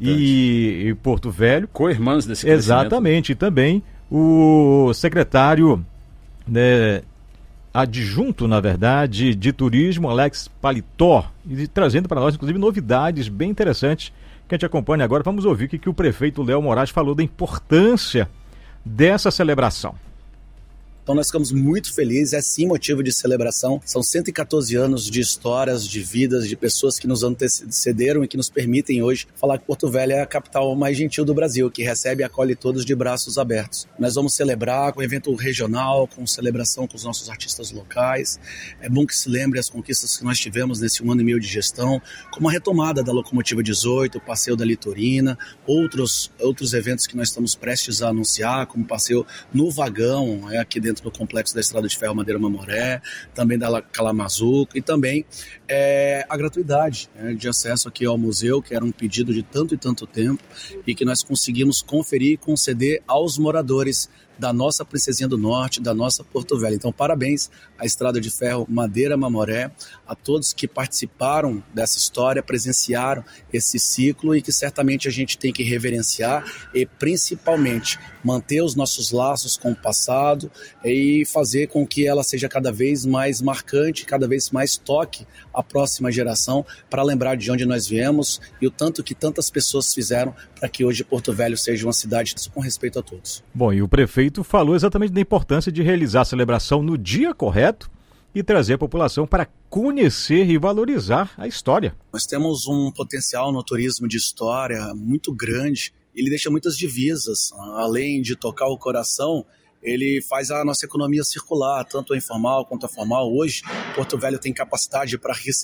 e Porto Velho. Co-irmãs desse crescimento. Exatamente, e também o secretário, né, adjunto, na verdade, de turismo, Alex Paletó, e trazendo para nós, inclusive, novidades bem interessantes que a gente acompanha agora. Vamos ouvir o que o prefeito Léo Moraes falou da importância dessa celebração. Então nós ficamos muito felizes, é sim motivo de celebração. São 114 anos de histórias, de vidas, de pessoas que nos antecederam e que nos permitem hoje falar que Porto Velho é a capital mais gentil do Brasil, que recebe e acolhe todos de braços abertos. Nós vamos celebrar com evento regional, com celebração com os nossos artistas locais. É bom que se lembre as conquistas que nós tivemos nesse 1 ano e meio de gestão, como a retomada da Locomotiva 18, o passeio da Litorina, outros eventos que nós estamos prestes a anunciar, como o passeio no vagão, aqui dentro do complexo da Estrada de Ferro Madeira Mamoré, também da Calamazuca, e também a gratuidade de acesso aqui ao museu, que era um pedido de tanto e tanto tempo, e que nós conseguimos conferir e conceder aos moradores da nossa Princesinha do Norte, da nossa Porto Velho. Então, parabéns à Estrada de Ferro Madeira Mamoré, a todos que participaram dessa história, presenciaram esse ciclo e que certamente a gente tem que reverenciar e, principalmente, manter os nossos laços com o passado e fazer com que ela seja cada vez mais marcante, cada vez mais toque a próxima geração para lembrar de onde nós viemos e o tanto que tantas pessoas fizeram para que hoje Porto Velho seja uma cidade com respeito a todos. Bom, e o prefeito falou exatamente da importância de realizar a celebração no dia correto e trazer a população para conhecer e valorizar a história. Nós temos um potencial no turismo de história muito grande. Ele deixa muitas divisas, além de tocar o coração, ele faz a nossa economia circular, tanto a informal quanto a formal. Hoje, Porto Velho tem capacidade para receber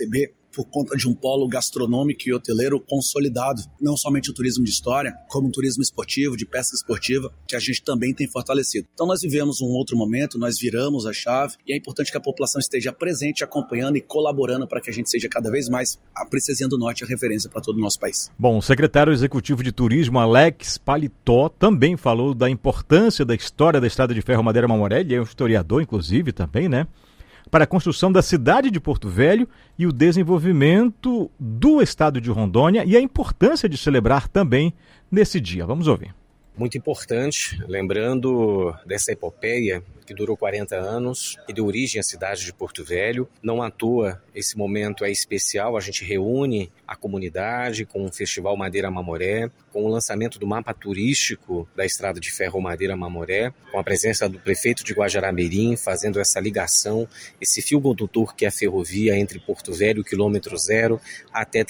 por conta de um polo gastronômico e hoteleiro consolidado. Não somente o turismo de história, como o turismo esportivo, de pesca esportiva, que a gente também tem fortalecido. Então nós vivemos um outro momento, nós viramos a chave e é importante que a população esteja presente, acompanhando e colaborando para que a gente seja cada vez mais a Princesinha do Norte, a referência para todo o nosso país. Bom, o secretário executivo de turismo, Alex Paletó, também falou da importância da história da Estrada de Ferro Madeira Mamoré, ele é um historiador, inclusive, também, né? Para a construção da cidade de Porto Velho e o desenvolvimento do estado de Rondônia e a importância de celebrar também nesse dia. Vamos ouvir. Muito importante, lembrando dessa epopeia que durou 40 anos e deu origem à cidade de Porto Velho. Não à toa, esse momento é especial, a gente reúne a comunidade com o Festival Madeira Mamoré, com o lançamento do mapa turístico da Estrada de Ferro Madeira Mamoré, com a presença do prefeito de Guajará-Mirim, fazendo essa ligação, esse fio condutor que é a ferrovia entre Porto Velho, quilômetro 0, até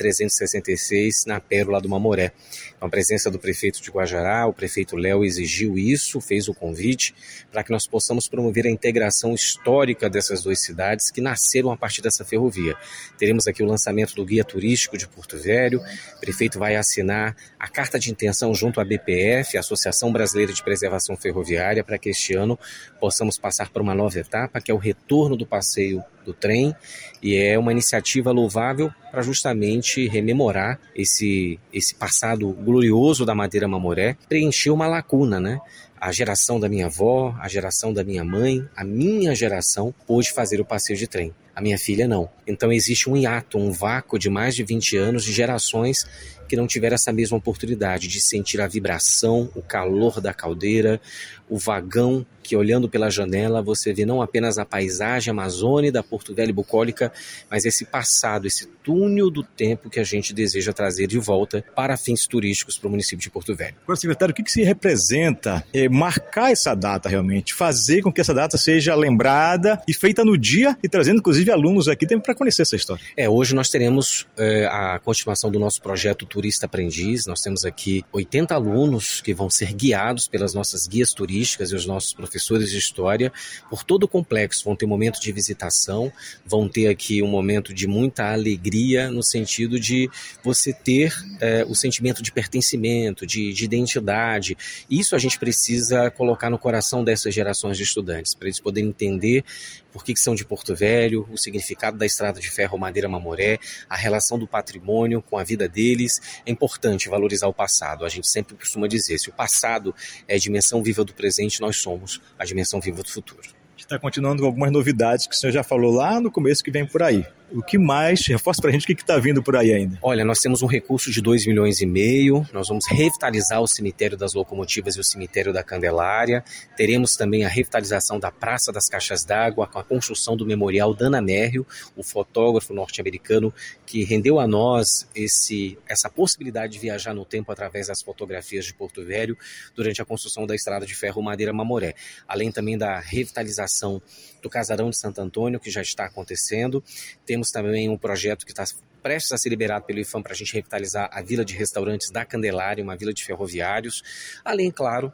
366, na Pérola do Mamoré. Com a presença do prefeito de Guajará, o prefeito Léo exigiu isso, fez o convite, para que nós possamos promover a integração histórica dessas duas cidades que nasceram a partir dessa ferrovia. Teremos aqui o lançamento do Guia Turístico de Porto Velho, o prefeito vai assinar a carta de intenção junto à BPF, a Associação Brasileira de Preservação Ferroviária, para que este ano possamos passar por uma nova etapa, que é o retorno do passeio do trem, e é uma iniciativa louvável para justamente rememorar esse passado glorioso da Madeira Mamoré, preencher uma lacuna, né? A geração da minha avó, a geração da minha mãe, a minha geração pôde fazer o passeio de trem. A minha filha não. Então existe um hiato, um vácuo de mais de 20 anos de gerações que não tiveram essa mesma oportunidade de sentir a vibração, o calor da caldeira, o vagão que olhando pela janela você vê não apenas a paisagem amazônica, Porto Velho e bucólica, mas esse passado, esse túnel do tempo que a gente deseja trazer de volta para fins turísticos para o município de Porto Velho. Agora, secretário, o que se representa marcar essa data realmente, fazer com que essa data seja lembrada e feita no dia e trazendo inclusive alunos aqui para conhecer essa história? Hoje nós teremos a continuação do nosso projeto Turista Aprendiz. Nós temos aqui 80 alunos que vão ser guiados pelas nossas guias turísticas e os nossos professores de história por todo o complexo. Vão ter momento de visitação, vão ter aqui um momento de muita alegria no sentido de você ter o sentimento de pertencimento, de identidade. Isso a gente precisa colocar no coração dessas gerações de estudantes, para eles poderem entender por que são de Porto Velho, o significado da Estrada de Ferro Madeira Mamoré, a relação do patrimônio com a vida deles. É importante valorizar o passado. A gente sempre costuma dizer, se o passado é a dimensão viva do presente, nós somos a dimensão viva do futuro. A gente está continuando com algumas novidades que o senhor já falou lá no começo que vem por aí. O que mais? Reforça pra gente o que está vindo por aí ainda. Olha, nós temos um recurso de 2,5 milhões, nós vamos revitalizar o cemitério das locomotivas e o cemitério da Candelária, teremos também a revitalização da Praça das Caixas d'Água, com a construção do memorial Dana Merrill, o fotógrafo norte-americano que rendeu a nós essa possibilidade de viajar no tempo através das fotografias de Porto Velho durante a construção da Estrada de Ferro Madeira Mamoré. Além também da revitalização do Casarão de Santo Antônio, que já está acontecendo. Temos também um projeto que está prestes a ser liberado pelo IFAM para a gente revitalizar a Vila de Restaurantes da Candelária, uma vila de ferroviários. Além, claro,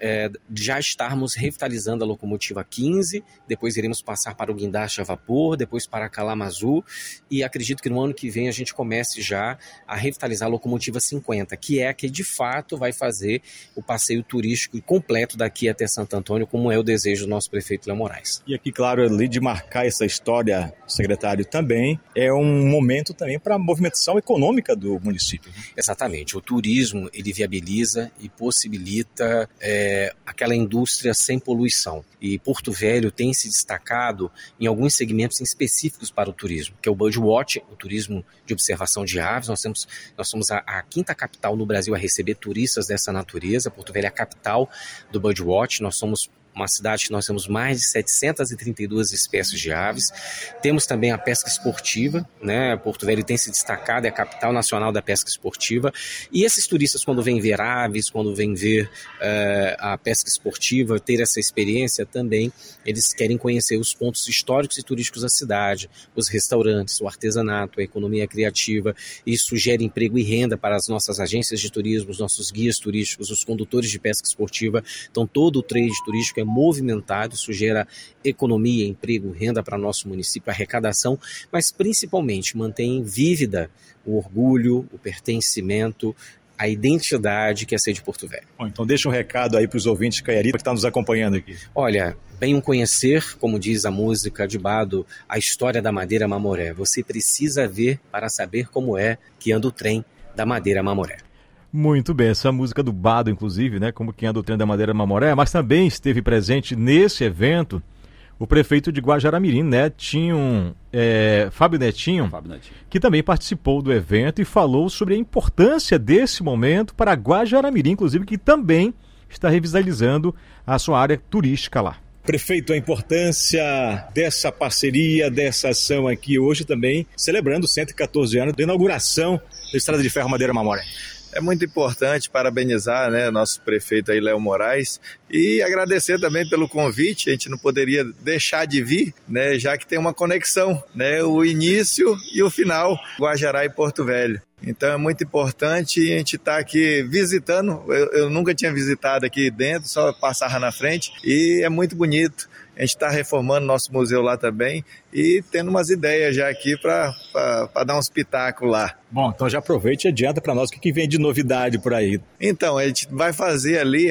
já estarmos revitalizando a locomotiva 15, depois iremos passar para o guindaste a vapor, depois para a Calamazu, e acredito que no ano que vem a gente comece já a revitalizar a locomotiva 50, que é a que de fato vai fazer o passeio turístico completo daqui até Santo Antônio, como é o desejo do nosso prefeito Léo Moraes. E aqui, claro, além de marcar essa história, secretário, também é um momento também para a movimentação econômica do município. Exatamente, o turismo ele viabiliza e possibilita aquela indústria sem poluição. E Porto Velho tem se destacado em alguns segmentos específicos para o turismo, que é o Birdwatch, o turismo de observação de aves. Nós somos a quinta capital no Brasil a receber turistas dessa natureza. Porto Velho é a capital do Birdwatch. Nós somos uma cidade que nós temos mais de 732 espécies de aves. Temos também a pesca esportiva, né? Porto Velho tem se destacado, é a capital nacional da pesca esportiva. E esses turistas, quando vêm ver aves, quando vêm ver a pesca esportiva, ter essa experiência também, eles querem conhecer os pontos históricos e turísticos da cidade, os restaurantes, o artesanato, a economia criativa. Isso gera emprego e renda para as nossas agências de turismo, os nossos guias turísticos, os condutores de pesca esportiva. Então todo o trade turístico é movimentado, isso gera economia, emprego, renda para nosso município, arrecadação, mas principalmente mantém vívida o orgulho, o pertencimento, a identidade que é ser de Porto Velho. Bom, então deixa um recado aí para os ouvintes de Caiari que estão nos acompanhando aqui. Olha, venham conhecer, como diz a música de Bado, a história da Madeira Mamoré. Você precisa ver para saber como é que anda o trem da Madeira Mamoré. Muito bem, essa música do Bado, inclusive, né, como que anda o trem da Madeira Mamoré, mas também esteve presente nesse evento o prefeito de Guajará-Mirim, Netinho, Fábio Netinho, que também participou do evento e falou sobre a importância desse momento para Guajará-Mirim, inclusive, que também está revitalizando a sua área turística lá. Prefeito, a importância dessa parceria, dessa ação aqui hoje também, celebrando 114 anos da inauguração da Estrada de Ferro Madeira Mamoré. É muito importante parabenizar, né, nosso prefeito aí, Léo Moraes, e agradecer também pelo convite. A gente não poderia deixar de vir, né, já que tem uma conexão, né, o início e o final, Guajará e Porto Velho. Então é muito importante a gente estar aqui visitando. Eu nunca tinha visitado aqui dentro, só passava na frente, e é muito bonito. A gente está reformando nosso museu lá também e tendo umas ideias já aqui para dar uns pitacos lá. Bom, então já aproveite e adianta para nós o que vem de novidade por aí. Então, a gente vai fazer ali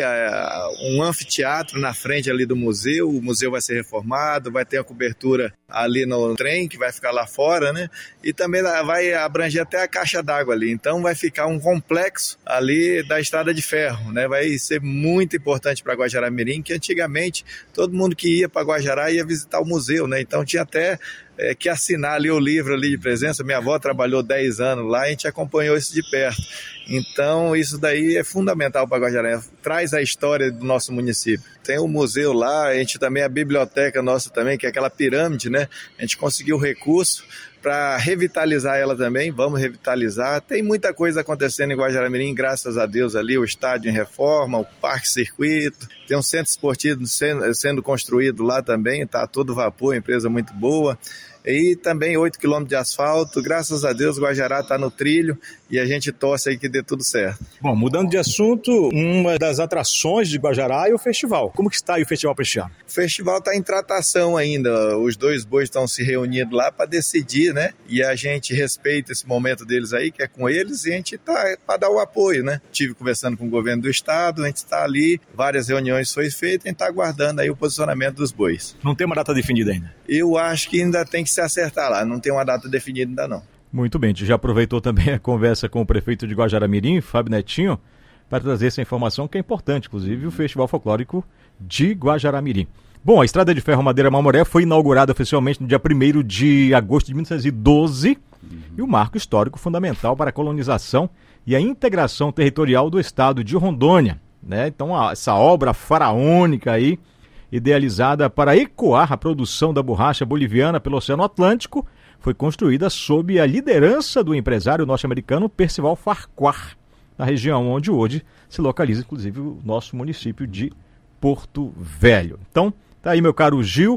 um anfiteatro na frente ali do museu, o museu vai ser reformado, vai ter a cobertura ali no trem, que vai ficar lá fora, né? E também vai abranger até a caixa d'água ali, então vai ficar um complexo ali da Estrada de Ferro, né? Vai ser muito importante para Guajará-Mirim, que antigamente todo mundo que ia para Guajará ia visitar o museu, né? Então tinha até que assinar ali o livro ali de presença. Minha avó trabalhou 10 anos lá e a gente acompanhou isso de perto. Então isso daí é fundamental para Guajará, traz a história do nosso município. Tem o museu lá, a gente também, a biblioteca nossa também, que é aquela pirâmide, né? A gente conseguiu recurso para revitalizar ela também, vamos revitalizar. Tem muita coisa acontecendo em Guajará-Mirim, graças a Deus ali, o estádio em reforma, o parque circuito, tem um centro esportivo sendo construído lá também, está a todo vapor, empresa muito boa. E também 8 quilômetros de asfalto, graças a Deus Guajará está no trilho e a gente torce aí que dê tudo certo. Bom, mudando de assunto, uma das atrações de Guajará é o festival. Como que está aí o festival para este ano? O festival está em tratação ainda, os dois bois estão se reunindo lá para decidir, né? E a gente respeita esse momento deles aí, que é com eles, e a gente está para dar o apoio, né? Estive conversando com o governo do estado, a gente está ali, várias reuniões foi feitas, a gente está aguardando aí o posicionamento dos bois. Não tem uma data definida ainda? Eu acho que ainda tem que se acertar lá, não tem uma data definida ainda não. Muito bem, a gente já aproveitou também a conversa com o prefeito de Guajará-Mirim, Fábio Netinho, para trazer essa informação que é importante, inclusive o Festival Folclórico de Guajará-Mirim. Bom, a Estrada de Ferro Madeira Mamoré foi inaugurada oficialmente no dia 1º de agosto de 1912 e o marco histórico fundamental para a colonização e a integração territorial do estado de Rondônia, né? Então, essa obra faraônica aí, idealizada para ecoar a produção da borracha boliviana pelo Oceano Atlântico, foi construída sob a liderança do empresário norte-americano Percival Farquhar, na região onde hoje se localiza, inclusive, o nosso município de Porto Velho. Então, tá aí, meu caro Gil,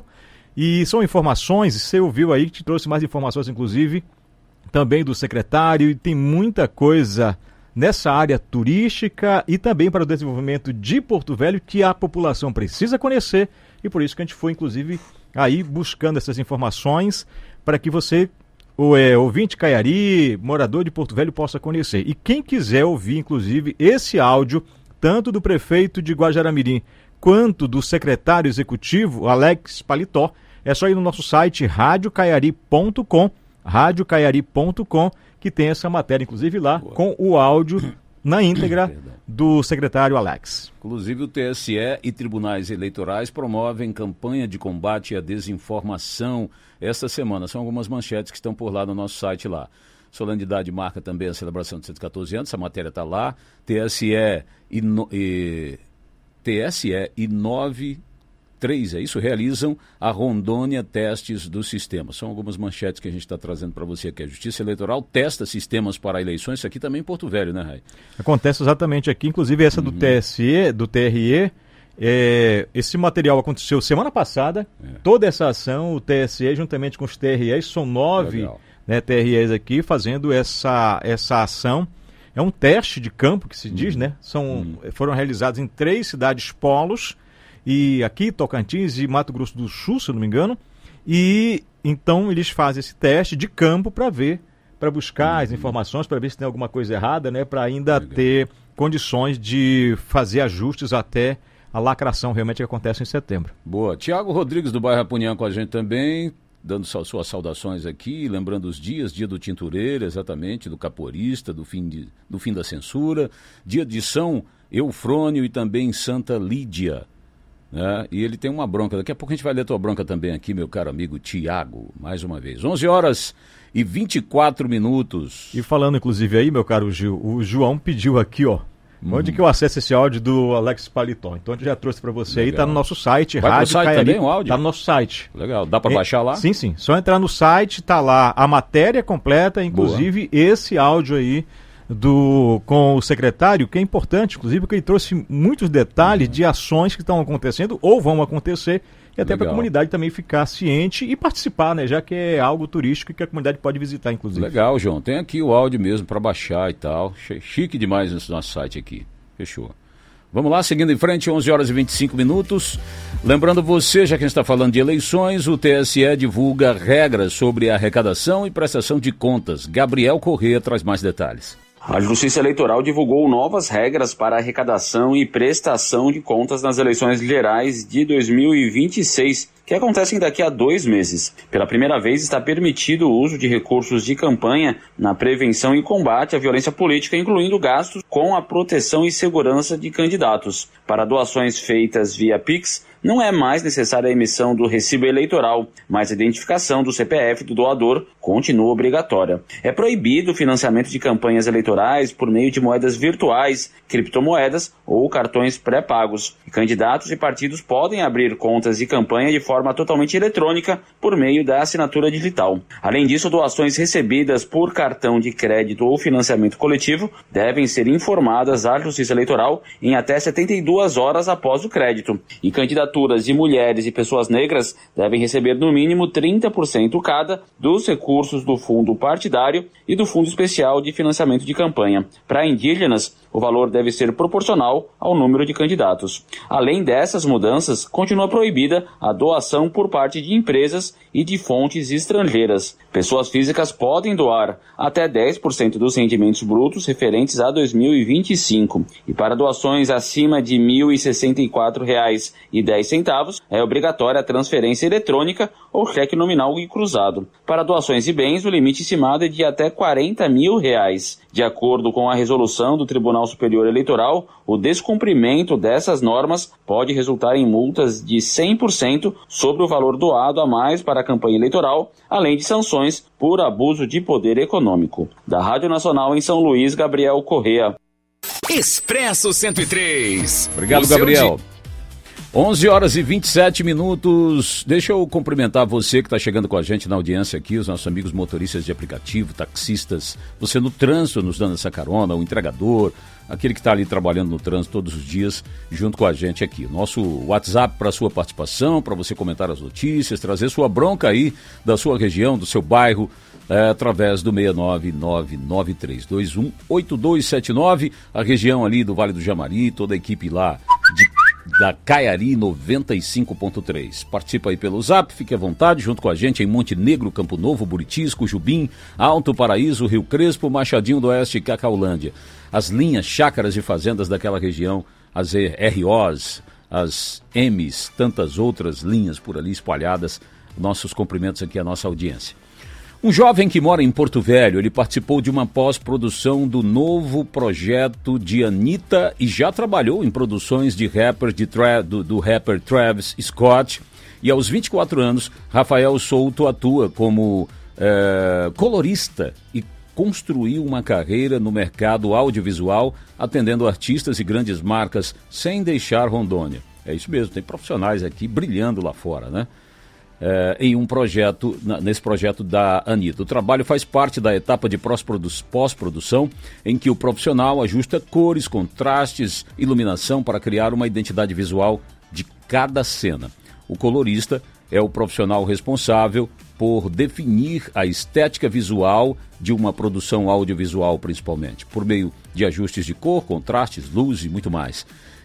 e são informações, você ouviu aí, que te trouxe mais informações, inclusive, também do secretário, e tem muita coisa nessa área turística e também para o desenvolvimento de Porto Velho que a população precisa conhecer, e por isso que a gente foi, inclusive, aí buscando essas informações para que você, ouvinte Caiari, morador de Porto Velho, possa conhecer. E quem quiser ouvir, inclusive, esse áudio, tanto do prefeito de Guajará-Mirim quanto do secretário executivo, Alex Paletó, é só ir no nosso site radiocaiari.com, que tem essa matéria, inclusive, lá, com o áudio na íntegra do secretário Alex. Inclusive, o TSE e tribunais eleitorais promovem campanha de combate à desinformação esta semana. São algumas manchetes que estão por lá no nosso site lá. Solenidade marca também a celebração de 114 anos, essa matéria está lá. TSE e 93, é isso? Realizam a Rondônia testes do sistema. São algumas manchetes que a gente está trazendo para você aqui. A Justiça Eleitoral testa sistemas para eleições. Isso aqui também em Porto Velho, né, Rai? Acontece exatamente aqui, inclusive essa do TSE, do TRE. Esse material aconteceu semana passada. Toda essa ação, o TSE, juntamente com os TREs, são 9 TREs aqui, fazendo essa ação. É um teste de campo, que se diz, né? Foram realizados em 3 cidades polos. e aqui, Tocantins e Mato Grosso do Sul, se eu não me engano, e então eles fazem esse teste de campo para buscar as informações, para ver se tem alguma coisa errada, né, para ainda ter condições de fazer ajustes até a lacração realmente que acontece em setembro. Boa. Tiago Rodrigues do bairro Apunhã com a gente também, dando suas saudações aqui, lembrando os dias, dia do tintureiro, exatamente, do capoeirista, do fim da censura, dia de São Eufrônio e também Santa Lídia. Né? E ele tem uma bronca, daqui a pouco a gente vai ler a tua bronca também aqui, meu caro amigo Tiago, mais uma vez. 11h24. E falando inclusive aí, meu caro Gil, o João pediu aqui, ó, onde que eu acesso esse áudio do Alex Paliton? Então a gente já trouxe para você. Legal. Aí, tá no nosso site, vai Rádio site Caiari, também o áudio? Tá no nosso site. Legal, dá para baixar lá? Sim, só entrar no site, tá lá a matéria completa, inclusive esse áudio aí com o secretário, que é importante, inclusive, porque ele trouxe muitos detalhes de ações que estão acontecendo ou vão acontecer, e até para a comunidade também ficar ciente e participar, né? Já que é algo turístico que a comunidade pode visitar, inclusive. Legal, João. Tem aqui o áudio mesmo para baixar e tal. Chique demais nesse nosso site aqui. Fechou. Vamos lá, seguindo em frente, 11h25. Lembrando você, já que a gente está falando de eleições, o TSE divulga regras sobre arrecadação e prestação de contas. Gabriel Corrêa traz mais detalhes. A Justiça Eleitoral divulgou novas regras para arrecadação e prestação de contas nas eleições gerais de 2026, que acontecem daqui a 2 meses. Pela primeira vez está permitido o uso de recursos de campanha na prevenção e combate à violência política, incluindo gastos com a proteção e segurança de candidatos. Para doações feitas via Pix, não é mais necessária a emissão do recibo eleitoral, mas a identificação do CPF do doador continua obrigatória. É proibido o financiamento de campanhas eleitorais por meio de moedas virtuais, criptomoedas ou cartões pré-pagos. Candidatos e partidos podem abrir contas de campanha de forma totalmente eletrônica por meio da assinatura digital. Além disso, doações recebidas por cartão de crédito ou financiamento coletivo devem ser informadas à Justiça Eleitoral em até 72 horas após o crédito. E candidaturas de mulheres e pessoas negras devem receber no mínimo 30% cada dos recursos do fundo partidário e do fundo especial de financiamento de campanha. Para indígenas, o valor deve ser proporcional ao número de candidatos. Além dessas mudanças, continua proibida a doação por parte de empresas e de fontes estrangeiras. Pessoas físicas podem doar até 10% dos rendimentos brutos referentes a 2025. E para doações acima de R$ 1.064,10, é obrigatória a transferência eletrônica ou cheque nominal e cruzado. Para doações de bens, o limite estimado é de até R$ 40 mil. De acordo com a resolução do Tribunal Superior Eleitoral, o descumprimento dessas normas pode resultar em multas de 100% sobre o valor doado a mais para a campanha eleitoral, além de sanções por abuso de poder econômico. Da Rádio Nacional em São Luís, Gabriel Corrêa. Expresso 103. Obrigado, Gabriel. 11h27. Deixa eu cumprimentar você que está chegando com a gente na audiência aqui, os nossos amigos motoristas de aplicativo, taxistas, você no trânsito nos dando essa carona, o entregador, aquele que está ali trabalhando no trânsito todos os dias junto com a gente aqui. Nosso WhatsApp para sua participação, para você comentar as notícias, trazer sua bronca aí da sua região, do seu bairro, através do 69993218279, a região ali do Vale do Jamari, toda a equipe lá da Caiari 95.3. Participa aí pelo Zap, fique à vontade, junto com a gente em Montenegro, Campo Novo, Buritis, Cujubim, Alto Paraíso, Rio Crespo, Machadinho do Oeste e Cacaulândia. As linhas, chácaras e fazendas daquela região, as ROs, as M's, tantas outras linhas por ali espalhadas. Nossos cumprimentos aqui à nossa audiência. Um jovem que mora em Porto Velho, ele participou de uma pós-produção do novo projeto de Anitta e já trabalhou em produções de rapper do rapper Travis Scott. E aos 24 anos, Rafael Souto atua como colorista e construiu uma carreira no mercado audiovisual, atendendo artistas e grandes marcas sem deixar Rondônia. É isso mesmo, tem profissionais aqui brilhando lá fora, né? Em um projeto, nesse projeto da Anitta. O trabalho faz parte da etapa de pós-produção, em que o profissional ajusta cores, contrastes, iluminação para criar uma identidade visual de cada cena. O colorista é o profissional responsável por definir a estética visual de uma produção audiovisual, principalmente, por meio de ajustes de cor, contrastes, luz e muito mais.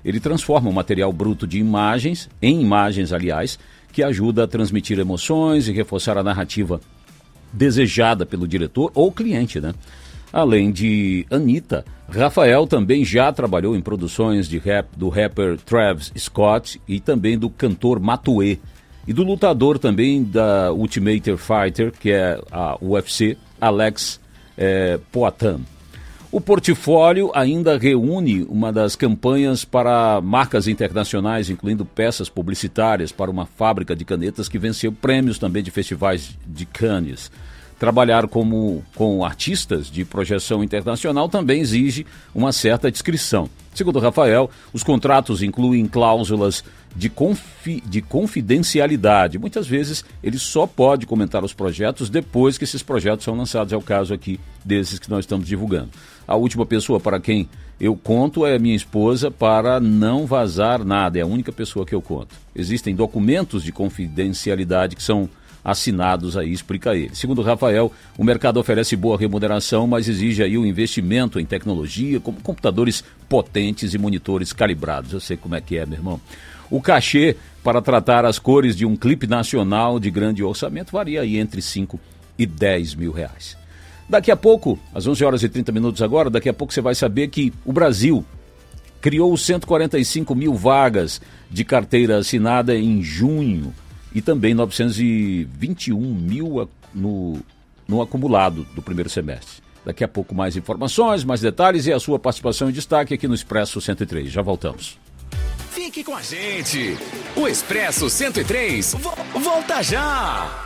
Ele transforma o material bruto de imagens, em imagens, aliás, que ajuda a transmitir emoções e reforçar a narrativa desejada pelo diretor ou cliente, né? Além de Anitta, Rafael também já trabalhou em produções de rap do rapper Travis Scott e também do cantor Matuê. E do lutador também da Ultimate Fighter, que é a UFC, Alex Poatan. O portfólio ainda reúne uma das campanhas para marcas internacionais, incluindo peças publicitárias para uma fábrica de canetas que venceu prêmios também de festivais de Cannes. Trabalhar com artistas de projeção internacional também exige uma certa discrição. Segundo Rafael, os contratos incluem cláusulas de confidencialidade. Muitas vezes ele só pode comentar os projetos depois que esses projetos são lançados. É o caso aqui desses que nós estamos divulgando. A última pessoa para quem eu conto é minha esposa, para não vazar nada. É a única pessoa que eu conto. Existem documentos de confidencialidade que são assinados aí, explica ele. Segundo Rafael, o mercado oferece boa remuneração, mas exige aí o investimento em tecnologia, como computadores potentes e monitores calibrados. Eu sei como é que é, meu irmão. O cachê para tratar as cores de um clipe nacional de grande orçamento varia aí entre 5 e 10 mil reais. Daqui a pouco, às 11 horas e 30 minutos agora, daqui a pouco você vai saber que o Brasil criou 145 mil vagas de carteira assinada em junho, e também 921 mil no acumulado do primeiro semestre. Daqui a pouco mais informações, mais detalhes e a sua participação em destaque aqui no Expresso 103. Já voltamos. Fique com a gente. O Expresso 103 volta já.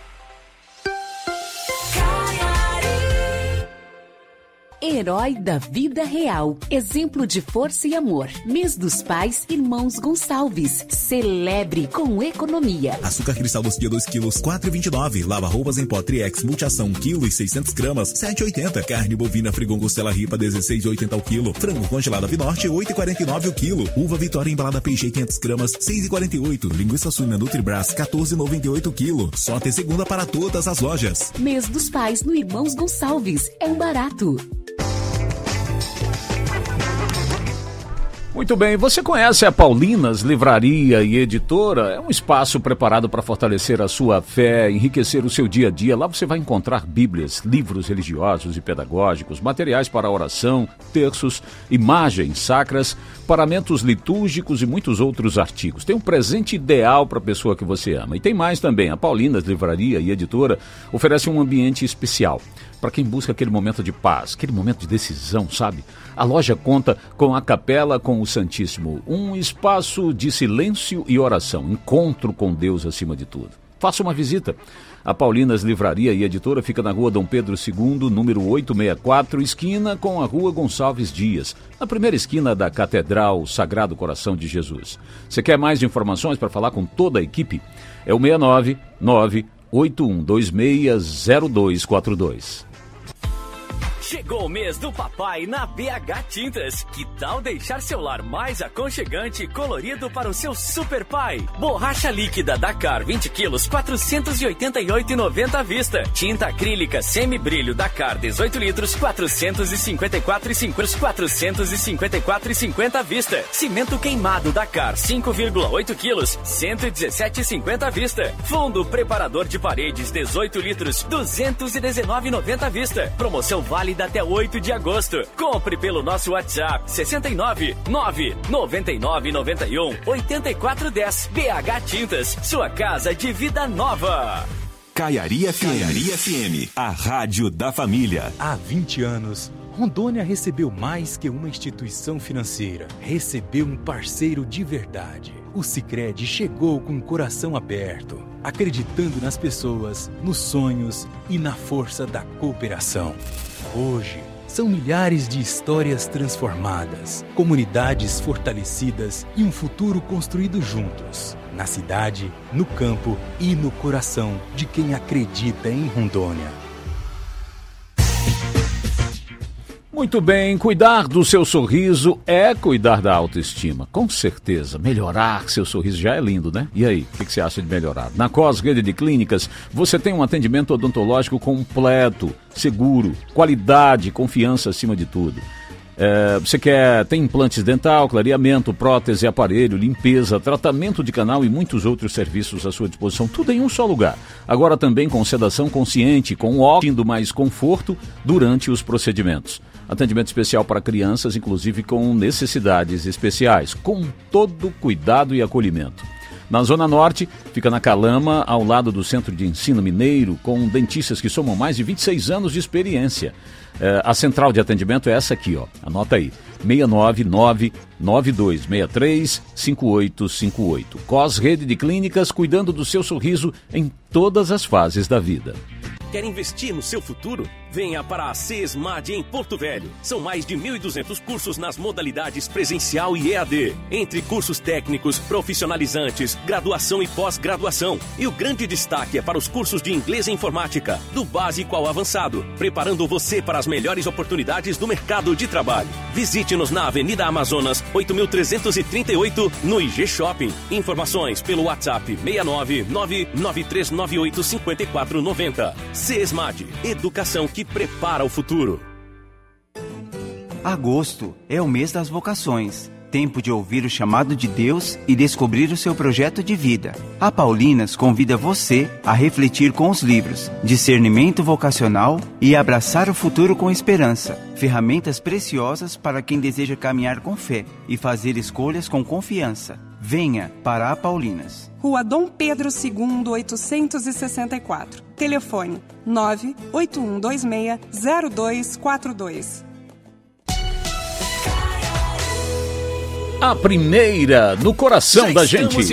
Herói da vida real. Exemplo de força e amor. Mês dos Pais, Irmãos Gonçalves. Celebre com economia. Açúcar cristal doce 2 quilos, 4,29. Lava roupas em pó Triex multiação, quilo e 600 gramas, 7,80. Carne bovina Frigon Costela Ripa, 16,80 ao quilo. Frango congelado Vinorte, 8,49 o quilo. Uva Vitória embalada Peixe, 500 gramas, 6,48. Linguiça suína Nutribras, 14,98 o quilo. Só até segunda para todas as lojas. Mês dos Pais no Irmãos Gonçalves. É um barato. Muito bem, você conhece a Paulinas Livraria e Editora? É um espaço preparado para fortalecer a sua fé, enriquecer o seu dia a dia. Lá você vai encontrar bíblias, livros religiosos e pedagógicos, materiais para oração, terços, imagens sacras, paramentos litúrgicos e muitos outros artigos. Tem um presente ideal para a pessoa que você ama. E tem mais também. A Paulinas Livraria e Editora oferece um ambiente especial para quem busca aquele momento de paz, aquele momento de decisão, sabe? A loja conta com a Capela com o Santíssimo, um espaço de silêncio e oração, encontro com Deus acima de tudo. Faça uma visita. A Paulinas Livraria e Editora fica na rua Dom Pedro II, número 864, esquina com a rua Gonçalves Dias, na primeira esquina da Catedral Sagrado Coração de Jesus. Você quer mais informações para falar com toda a equipe? É o 699-8126-0242. Chegou o mês do papai na BH Tintas. Que tal deixar seu lar mais aconchegante e colorido para o seu super pai? Borracha líquida Dakar 20 quilos, 488,90 à vista. Tinta acrílica semi-brilho Dakar 18 litros, 454,50 à vista. Cimento queimado Dakar 5,8 quilos, 117,50 à vista. Fundo preparador de paredes 18 litros, 219,90 à vista. Promoção válida até 8 de agosto. Compre pelo nosso WhatsApp 69 999 91 8410. BH Tintas, sua casa de vida nova. Caiari FM, a rádio da família. Há 20 anos, Rondônia recebeu mais que uma instituição financeira. Recebeu um parceiro de verdade. O Sicredi chegou com o coração aberto, acreditando nas pessoas, nos sonhos e na força da cooperação. Hoje, são milhares de histórias transformadas, comunidades fortalecidas e um futuro construído juntos. Na cidade, no campo e no coração de quem acredita em Rondônia. Muito bem, cuidar do seu sorriso é cuidar da autoestima, com certeza. Melhorar seu sorriso já é lindo, né? E aí, o que você acha de melhorar? Na COS Rede de Clínicas, você tem um atendimento odontológico completo, seguro, qualidade e confiança acima de tudo. Você tem implantes dental, clareamento, prótese, aparelho, limpeza, tratamento de canal e muitos outros serviços à sua disposição, tudo em um só lugar. Agora também com sedação consciente, com óculos, tendo mais conforto durante os procedimentos. Atendimento especial para crianças, inclusive com necessidades especiais, com todo cuidado e acolhimento. Na Zona Norte, fica na Calama, ao lado do Centro de Ensino Mineiro, com dentistas que somam mais de 26 anos de experiência. A central de atendimento é essa aqui, ó. Anota aí, 699-9263-5858. COS Rede de Clínicas, cuidando do seu sorriso em todas as fases da vida. Quer investir no seu futuro? Venha para a CESMAD em Porto Velho. São mais de 1.200 cursos nas modalidades presencial e EAD. Entre cursos técnicos, profissionalizantes, graduação e pós-graduação. E o grande destaque é para os cursos de inglês e informática, do básico ao avançado, preparando você para as melhores oportunidades do mercado de trabalho. Visite-nos na Avenida Amazonas, 8.338, no IG Shopping. Informações pelo WhatsApp 69993985490. CESMAD, educação que prepara o futuro. Agosto é o mês das vocações. Tempo de ouvir o chamado de Deus e descobrir o seu projeto de vida. A Paulinas convida você a refletir com os livros Discernimento Vocacional e Abraçar o Futuro com Esperança. Ferramentas preciosas para quem deseja caminhar com fé e fazer escolhas com confiança. Venha para a Paulinas. Rua Dom Pedro II, 864. Telefone 98126-0242. A primeira no coração da gente.